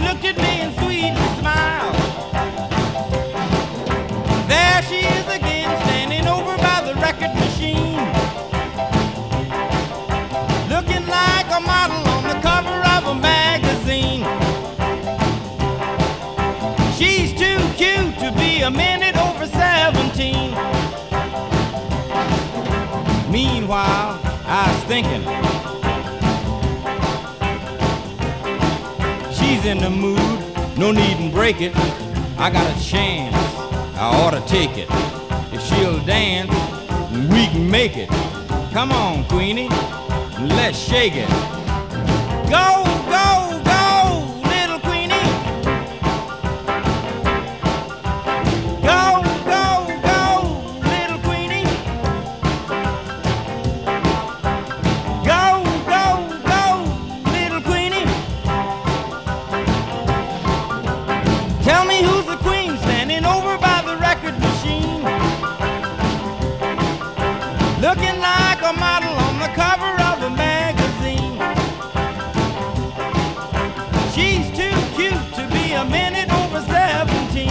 looked at me and sweetly smiled. There she is again, standing over by the record machine, looking like a model on the cover of a magazine. She's too cute to be a minute over 17. Meanwhile, I was thinking, she's in the mood, no need to break it. I got a chance, I ought to take it. If she'll dance, we can make it. Come on, Queenie, let's shake it. Go, go, go, little Queenie. Go, go, go, little Queenie. Go, go, go, little Queenie. Tell me who's the queen standing over by the record machine, looking like a model on the cover of a magazine. She's too cute to be a minute over 17.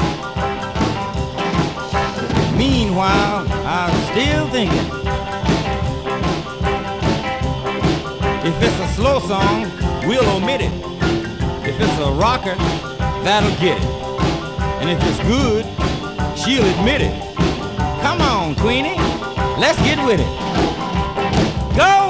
Meanwhile, I'm still thinking, if it's a slow song, we'll omit it. If it's a rocker, that'll get it. And if it's good, she'll admit it. Come on, Queenie, let's get with it. Go!